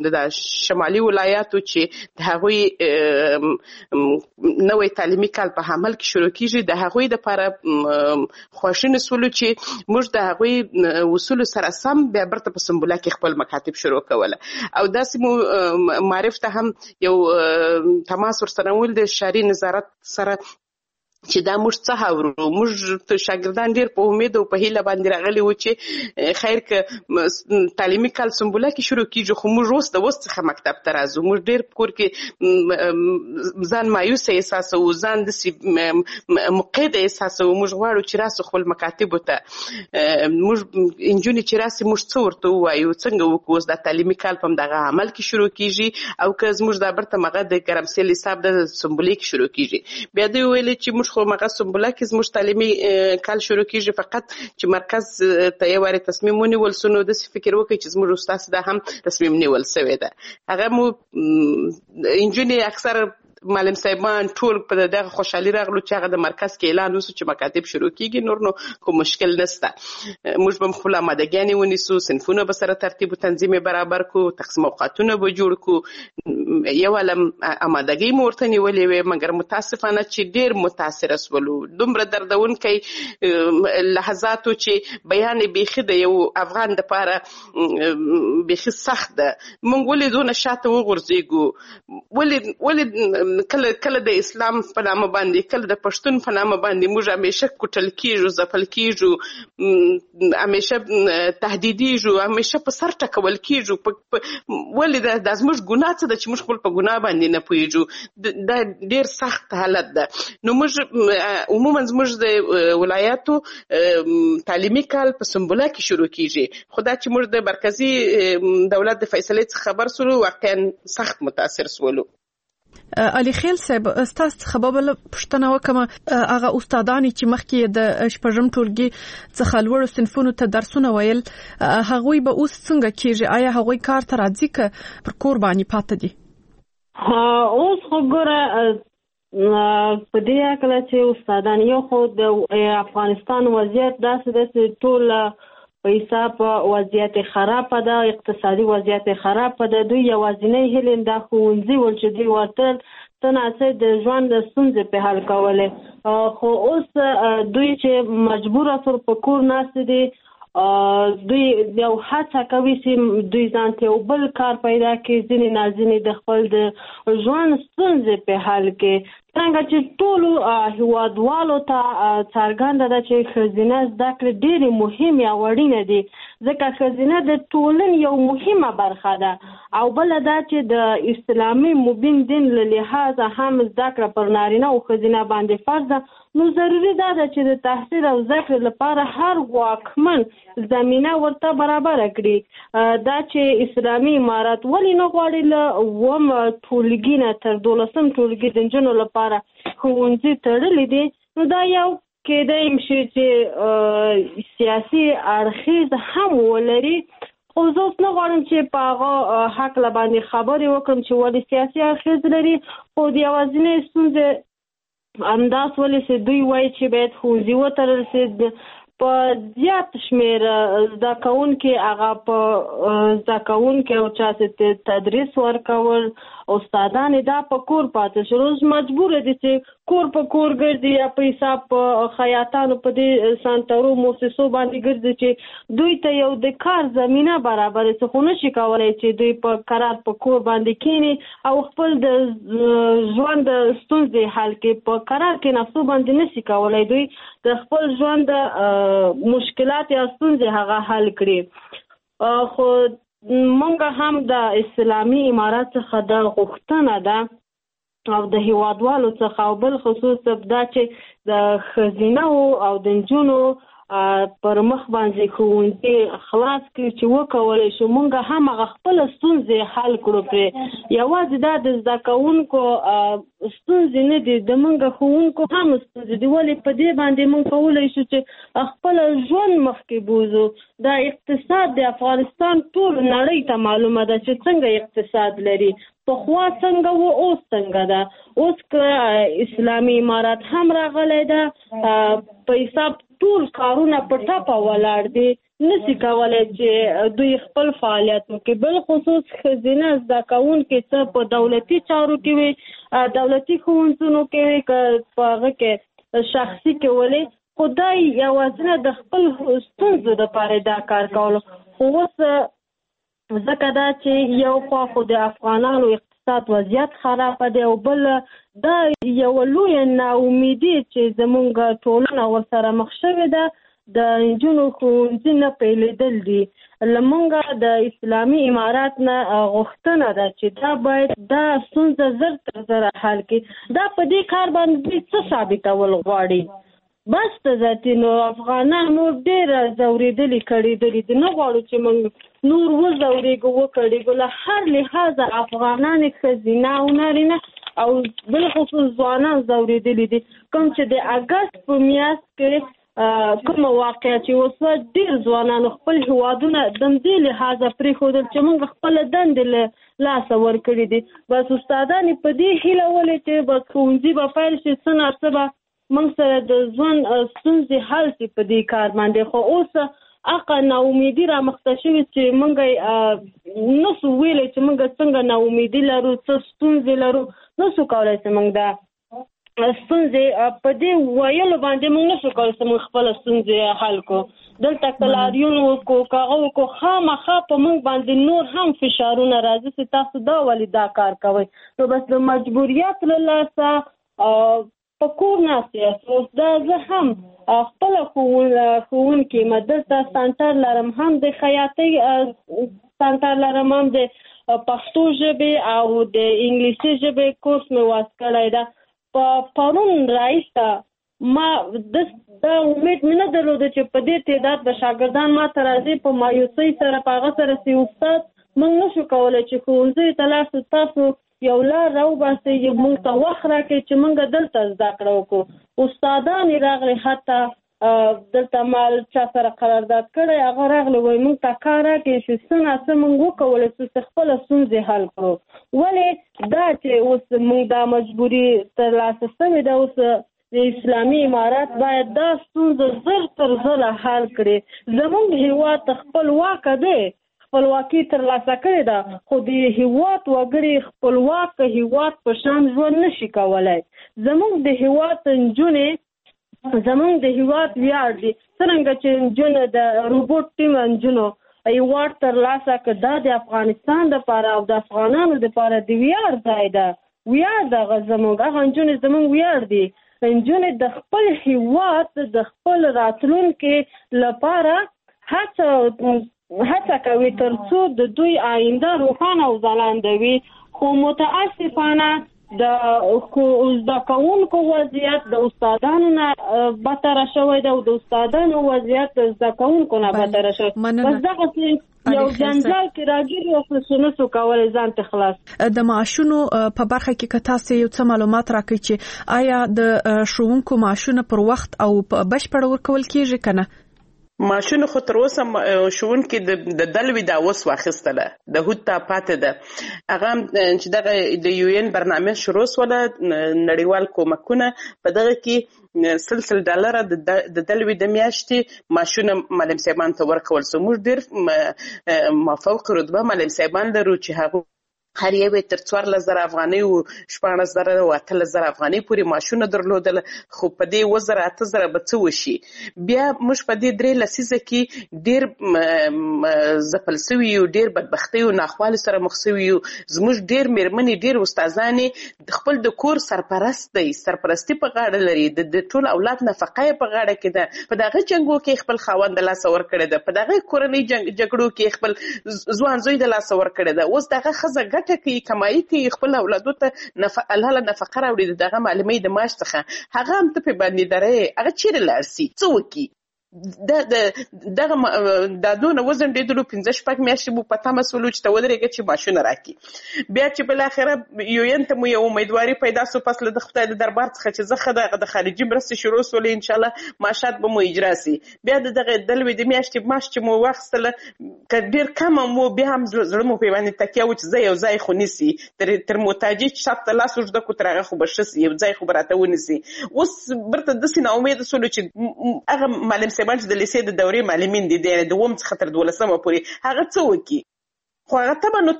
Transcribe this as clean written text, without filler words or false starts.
د شمالي ولایاتو چې د هغوی نوې تعلیمي کال په عمل کې شروع کیږي د هغوی لپاره خواشیني سولو چې موږ د هغوی اصولو سره سم بیا برته په سنبله کې خپل مکاتب شروع کوله او داسې مو معرف ته هم یو تماس ورسره ول د شهري نظارت سره چې دا موږ څه اورو موږ شاګردان ډېر په امید او په هیله باندې راغلي وو چې خیر که تعلیمي کال سنبله کې شروع کیږي خو موږ اوس څخه مکتب ته راځو موږ ډېر په کور کې ځان مایوسه احساسوو ځان داسې مقید احساسوو موږ غواړو چې راسو خپل مکاتبو ته موږ نجونې چې راسي موږ څه ورته ووایو څنګه وکړو اوس دا تعلیمي کال په همدغه عمل کې شروع کیږي او که زموږ دا برته مغه د ګرمسېل حساب د سنبلې کې شروع کیږي بیا دوی ویلې چې موږ خو مغه سنبله کې زموږ تعلیمي کال شروع کیږي فقط چې مرکز ته یو وارې تصمیم ونیول سو نو داسې فکر وکړي چې زموږ استاد دا هم تصمیم نیول سوی ده هغه مو نجونې اکثر معلم صاحبان ټول په دغه خوشحالي راغلو چې هغه د مرکز کې اعلان وسو چې مکاتب شروع کیږي نور نو کوم مشکل نشته موږ به خپل آمادګیانې ونیسو صنفونه به سره ترتیب او تنظیم برابر کو تقسیم اوقاتونه به جوړ کو یو علم آمادګي مو ورته نیولې وې مګر متاسفانه چې ډېر متاثره سولو دومره دردونکی لحظاتو چې بیان بیخي د یو افغان دپاره بیخي سخت ده موږ ولې دونه شاته وغورځېږو ولې کله د اسلام په نامه باندې کله د پښتون په نامه باندې موږ همیشه کوټل کیږو ځپل کیږو همیشه تهدیدیږو همیشه په سر ټکول کیږو ولې دا زموږ ګناه څه ده چې موږ خپل په ګناه باندې نه پوهیږو دا ډېر سخت حالت ده نو موږ عموما زموږ د ولایاتو تعلیمي کال په سنبله کې شروع کیږي خو دا چې موږ د مرکزي دولت د فیصلې څخه خبر سولو واقعا سخت متاثر سولو علي خیل صاحب ستاسو څخه به پوښتنه وکم هغه استادان چې مخکې د شپږم ټولګي څخه لوړو صنفونو ته درسونه ویل هغوی به اوس څنګه کیږي آیا هغوی کار ته راځي که پر کور باندې پاتې دي اوس خو ګوره په دې کله چې استادان یو خو د افغانستان وضعیت داسې ده چې ټول په حساب وضعیت خراب ده اقتصادي وضعیت خراب ده دوی یوازینی هیله دا ښوونځي ول چې دوی ورته تناسب د ژوند د ستونزې په حل کولې خو اوس دوی چې مجبور سر په کور ناست دي دوی یو هڅه کوي چې دوی ځان ته یو بل کار پیدا کړي ځینې نازنې د خپل د ژوند ستونزې په حل کې څنګه چې ټولو هیوادوالو ته څرګنده ده چې ښځینه زده کړې ډېرې مهمې او اړینې دي ځکه ښځینه د ټولنې یو مهمه برخه ده او بله دا چې د اسلامي مبین دین له لحاظه هم زده کړه پر نارینه او ښځینه باندې فرض ده نو ضروري ده چې د تحصیل او زده کړې لپاره هر واکمن زمینه ورته برابره کړي دا چې اسلامي امارت ولې نه غواړي له اووم ټولګي نه تر 12م ټولګي د نجونو لپاره ښوونځي تړلي دي نو دا یو کېدای شي چې سیاسي اړخیز هم ولري خو زه اوس نه غواړم چې په هغه هکله باندې خبرې وکړم چې ولې سیاسي اړخیز لري خو د یوازینۍ ستونزې همداس ولې چې دوی وایي چې باید ښوونځي وتړل شي په زیات شمېر زده کوونکي هغه په زده کوونکي او چا ته تدریس ورکول استادان دا په کور پاتې شو روز مجبور دي چې کور په کور ګرځي یا په حساب خیاطانو په دې سانتارو موسسو باندې ګرځي چې دوی ته یو د کار زمینه برابر څه خو نشي کولای چې دوی په قرار په کور باندې کینی او خپل د ژوند ستونزې حل کې په قرار کې نفسو باندې نشي کولای دوی د خپل ژوند مشکلات یا ستونزې هغه حل کړي خو مونږ هم د اسلامي امارات څخه د غوښتنه ده او د هیوادوالو څخه او بل خصوص دا چې د ښځینه او د نجونو پر مخ باندې ښوونځي خلاص کړي چې وکولی شو مونږ هم هغه خپله ستونزې حل کړو پرې یوازې دا د زده کوونکو ستونزې نه دي د مونږ ښوونکو هم ستونزې دي ولې په دې باندې مونږ کولی شو چې خپله ژوند مخکې بوځو دا اقتصاد د افغانستان ټول نړۍ ته معلومه ده چې څنګه اقتصاد لري پخوا څنګه و اوس څنګه ده اوس که اسلامي امارات هم راغلی ده په حساب ټول کارونه په ټپه ولاړ دي نشي کولای چې دوی خپل فعالیت وکړي. بل خصوص ښځینه زده کوونکي څه په دولتي چارو کې وي، دولتي ښوونځیو کې وي، که په هغه کې شخصي کې ولې، خو دا یوازې د خپل ستونزو دپاره دا کار کولو. خو اوس ځکه دا چې یو خوا خو د افغانانو اقتصاد وضعیت خرابه دی، او بل دا یوه لویه ناامیدي چې زمونږ ټولنه ورسره مخ شوې ده، د نجونو ښوونځي نه پیلېدل دي. لمونږه د اسلامي امارات نه غوښتنه ده چې دا باید دا ستونزه زر تر زره حل کړي. دا په دې کار باندې څه ثابتول غواړي؟ بس ته ذاتي نو افغانان مو ډېره ځورېدلي کړېدلي دي، نه غواړو چې موږ نور وځورېږو وکړېږو. له هر لحاظه افغانان ښځینه او نارینه او بالخصوص ځوانان ځورېدلي دي. کوم چې د اګست په میاشت کې کومه واقعه چې اوس ډېر ځوانانو خپل هیوادونه د همدې لحاظه پرېښودل چې موږ خپله دندې له لاسه ورکړي دي. بس استادان یې په دې هیله ولې چې بس ښوونځي به پیل شي، څه ناڅه به موږ سره د ژوند ستونزې حل شي په دې کار باندې. خو اوس هغه ناامیدي رامخته شوې چې موږ نسو ویلی چې موږ څنګه ناامیدي لرو، څه ستونزې لرو، نسو کولی چې موږ دا ستونزې په دې ویلو باندې موږ نشو کولی چې موږ خپله ستونزې حل کړو. دلته که لاریون وکړو، که هغه وکړو، خامخا په موږ باندې نور هم فشارونه راځي چې تاسو دا ولې دا کار کوئ. نو بس د مجبوریت له لاسه په کور ناست یاست. اوس دا زه هم خپله ښوونکې یم، دلته سنټر لرم، هم د خیاطۍ سنټر لرم، هم د پښتو ژبې او د انګلیسي ژبې کورس مې واس کړی ده. پرون رئیسه ما دا امید مې نه درلوده چې په دې تعداد به شاګردان ما ته راځي. په مایوسۍ سره په هغه سره چې استاد موږ نشو کولی چې ښوونځیو ته لاړ شو، تاسو یو لار راوباسئ، موږ ته وخت راکړئ چې موږ دلته زده کړه وکړو. استادان یې راغلي، حتی دلته ما چا سره قرارداد کړی، هغه راغلی وایي موږ ته کار راکړئ چې څه ناڅه موږ وکولی شو چې خپله ستونزې حل کړو. ولې دا چې اوس موږ دا مجبوري ترلاسه شوې ده، اوس د اسلامي امارات باید دا ستونزه زر تر زره حل کړي. زموږ هېواد خپلواکه دی، خپلواکي ترلاسه کړې ده، خو د هېواد وګړي خپلواک هېواد په شان ژوند نشي کولی. زموږ د هېواد نجونې زموږ د هېواد ویاړ دي. څرنګه چې نجونې د روبوټ ټیم نجونو ایوارډ ترلاسه کړ، دا د افغانستان دپاره او د افغانانو دپاره د ویاړ ځای ده. ویاړ دغه زموږ هغه نجونې زموږ ویاړ دي. نجونې د خپل هېواد د خپل راتلونکي لپاره هڅه کوي تر څو د دوی آینده روښانه او ځلانده وي. خو متاسفانه د زده کوونکو وضعیت د استادانو نه بدتره شوی دی او د استادانو وضعیت د زده کوونکو نه بدتره شوی. بس دغسې یو جنجال کې راګیر یو څه نشو کولی ځان ته خلاص. د معاشونو په برخه کې که تاسو یو څه معلومات راکړئ چې آیا د ښوونکو معاشونه پر وخت او په بشپړ ورکول کیږي که نه؟ معاشونه خو تر اوسه ښوونکي د دلوي دا اوس واخیستله، د هود ته پاتې ده. هغه چې دغه د UN برنامه شروع سوله، نړیوال کومکونه په دغه کې $100 د دلوي د میاشتې معاشونه معلم صاحبان ته ورکول سو. موږ ډېر مافوق رتبه معلم صاحبان لرو چې هغه هر یو تر 14,000 افغانۍ او 16,000 او 18,000 افغانۍ پورې معاشونه درلودل. خو په دې 8,000 به څه وشي؟ بیا موږ په دې 3 لسیزه کې ډېر ځپل سوي یو، ډېر بدبختۍ او ناخوالې سره مخ سوي یو. زموږ ډېر مېرمنې، ډېر استادانې خپل د کور سرپرست دی، سرپرستي په غاړه لري، د ټول اولاد نفقه یې په غاړه کې ده. په دغه جنګو کې خپل خاوند د لاسه ورکړې ده، په دغه کورنۍ جګړو کې خپل ځوان زوی د لاسه ورکړې ده. اوس دغه ښځه ګټه کوي، کمایي کوي، خپل اولادو ته حلاله نفقه راوړي دغه معلمۍ د معاش څخه. هغه هم ته پې باندې درې، هغه چیرې لاړ سي، څه وکړي؟ دغه دونه وزن ډېدلو 5-6 میاشتې مو په تمه سولو چې ته ودرېږه چې معاشونه راکړي. بیا چې بالاخره UN ته مو یو امیدواري پیدا سو پس له د خدای د دربار څخه چې زه د خارجي مرستې شروع سولې، انشاءالله معاشات به مو اجرا سي. بیا د دغه دلوي د میاشتې معاش چې مو واخیستله، که ډېر کمه مو بیا هم زړه مو پې باندې تکیه و چې زه یو ځای خو نیسي، تر محتاجي شرط ته لاس اوږده کړو، تر هغه خو به ښه سي، یو ځای خو به راته ونیسي. اوس برته داسې ناامیده سولو چې هغه معلم صاحب تقریبا چې د لیسې د دورې معلمین دي د 2 څخه تر 12 پورې هغه څه وکړي خو هغه طبعا